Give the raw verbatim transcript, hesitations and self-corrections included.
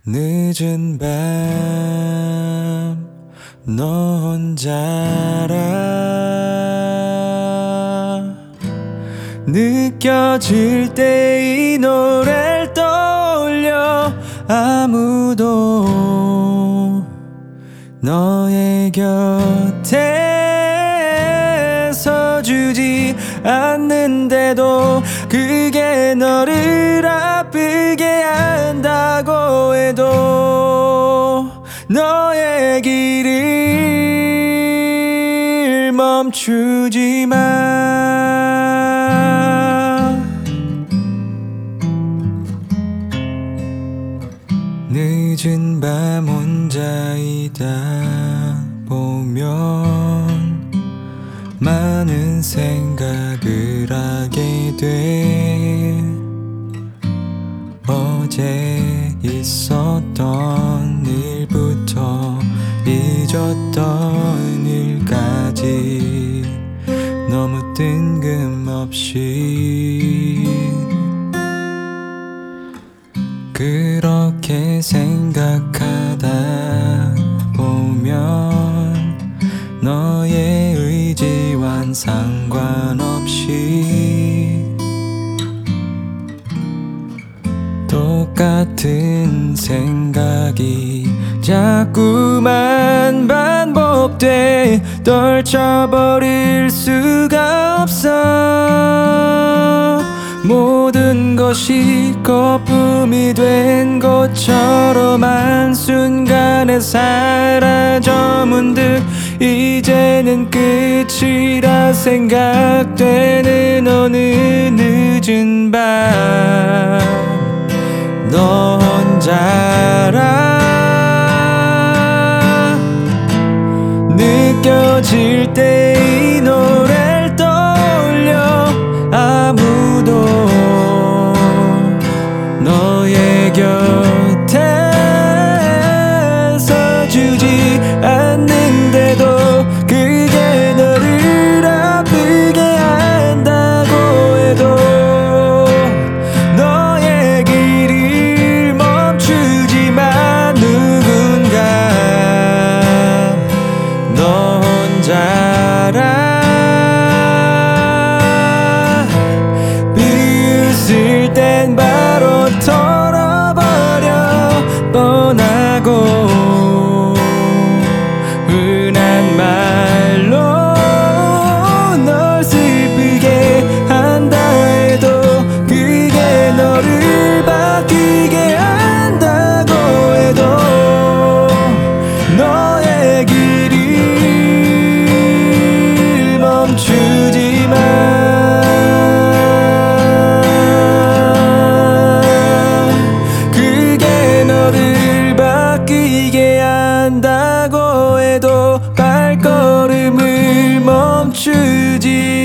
늦은 밤 너 혼자라 느껴질 때 이 노래를 떠올려 아무도 너의 곁에 서주지 않는데도 그게 너를 아프게 한다고 해도 너의 길을 멈추지 마. 늦은 밤 혼자이다 보면 많은 생각을 하게 돼. 어제 있었던 일부터 잊었던 일까지 너무 뜬금없이 그렇게 생각하다 보면 너의 의지와는 상관없이 똑같은 생각이 자꾸만 반복돼 떨쳐버릴 수가 없어. 모든 것이 거품이 된 것처럼 한순간에 사라져 문득 이제는 끝이라 생각되는 어느 늦은 밤 너 혼자라 느껴질 때 이 노래를 떠올려 아무도 너의 곁에 서주지 않는데도 그게 너를 아프게 한다고 해도 너의 길을 멈추지 마. 누군가 너 혼자라 비웃을 땐 바로 털어버려 뻔하고 흔한 말로 널 슬프게 한다 해도 그게 너를 바뀌게 한다고 해도 너의 길을 멈추지 마. 그게 너를 바뀌게 한다고 해도 발걸음을 멈추지